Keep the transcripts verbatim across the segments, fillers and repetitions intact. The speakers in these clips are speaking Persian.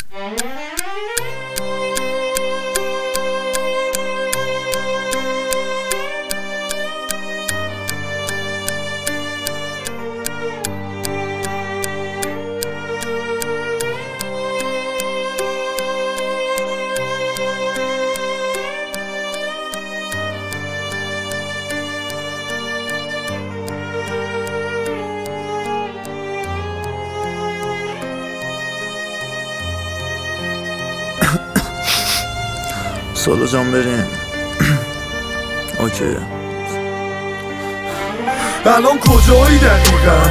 سولو جان بریم. اوکی. الان کجایی دقیقا؟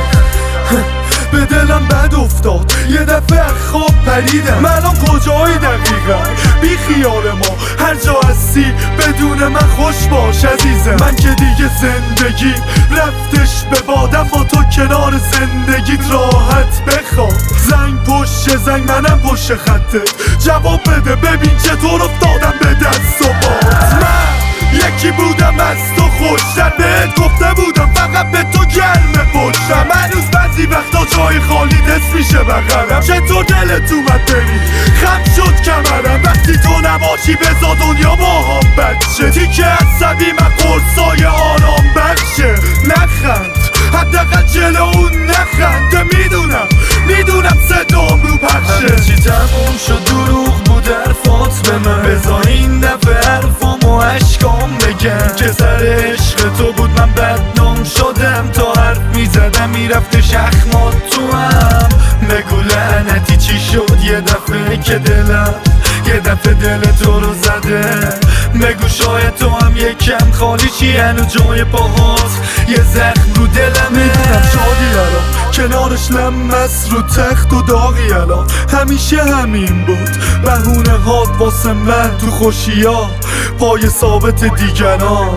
به دلم بد افتاد یه دفعه خواب پریدم. من الان کجایی دقیقا؟ بی خیال ما هر جا هستی بدون من خوش باش عزیزم. من که دیگه زندگی رفتش به بادم، با تو کنار زندگیت راحت بخواب. زنگ پشت زنگ منم پشت خطت، جواب بده ببین چطور افتادم به دست و پات. من یکی بودم از تو خوشتر، بهت گفته بودم فقط به تو گرم پشتم. هنوز بعضی وقتا جای خالی دست میشه بغلم. چطور دلت اومد بری خم شد کمرم؟ وقتی تو نباشی بزا دنیا با هم بچه. تیکه عصبی من قرصای آرام بخشه. نخند حداقل جلو اون نخند. میدونم میدونم صدام رو پخشه. همه چی تموم شد دروغ بود حرفات به من. بزا این دفعه حرفامو عشقام بگم که سر عشق تو بود من بدنام شدم. تا حرف میزدم میرفته شخمات تو هم. بگو لعنتی چی شد یه دفعه که دلم یه دفعه دل تو رو زده. بگو شاید تو هم یکم خالی چی هنو جای پاهات یه زخم رو دلمه. میدونم شادی الان کنارش لمس رو تخت و داغی الان. همیشه همین بود بهونه هات واسه من تو خوشیا پای ثابت دیگران.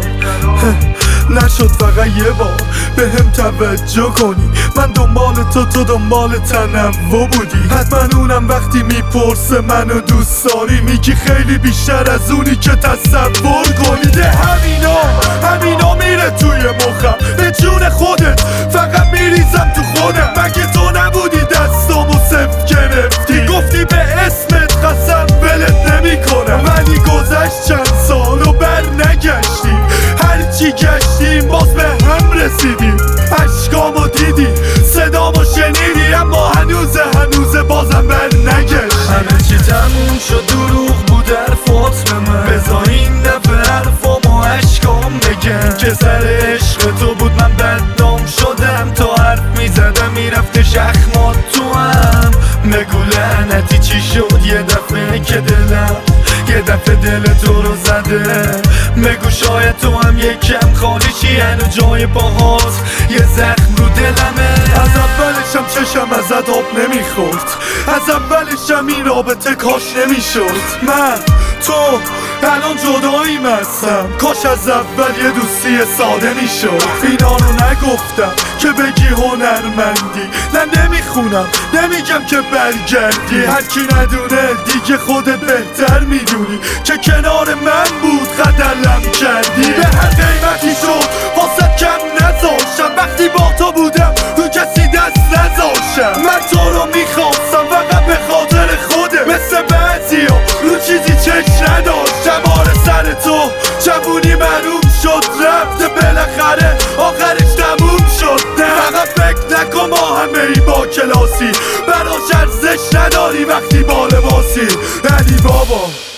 نشد فقط یه بار به هم توجه کنی. من دنبال تو تو دنبال تنوع بودی. حتما اونم وقتی میپرسه منو دوست داری میگی خیلی بیشتر از اونی که تصور کنی. ده همینا همینا میره توی مخم به جون خودت فقط میریزم تو خودم. مگه تو نبودی دستامو صف گرفتی گفتی به اسمت قسم ولت نمی کنم. ولی گذشت چند سال و بر نگشتی. هرچی گشتیم باز به هم رسیدیم. عشقامو دیدی صدامو شنیدی اما هنوزه هنوزه بازم بر نگشتی. همه چی تموم شد دروغ بود حرفات به من. بزا این دفعه حرفامو عشقام بگم که سر عشق تو بود من بدنام شدم. تا حرف میزدم میرفته شخمات تو هم. بگو لعنتی چی شد یه دفعه که دلم یه دفعه دل تو رو زده. بگو شاید تو هم یکم خالی چی هنو جای پاهات یه زخم رو دلمه. از اولشم چشم ازت آب نمیخورد. از اولشم این رابطه کاش نمیشد. من تو الان جداییم هستم. کاش از اول یه دوستی ساده میشد. اینا رو نگفتم که بگی هنرمندی. نه نمیخونم نمیگم که برگردی. هرکی ندونه دیگه خودت بهتر میدونی که کنار من بود قدرم کردی. به هر قیمتی شد واسه کم نذاشتم. وقتی با تو بودم رو کسی دست نذاشتم. من تو رو میخواستم فقط به خاطر خوده. مثل بعضی ها رو چیزی چشم نداشتم. آره سر تو جوونی معلوم شد رفته بالاخره آخرش تموم شد. نه فقط فکر نکن ما همه ای با کلاسی. براش ارزش نداری وقتی با لباسی. علی بابا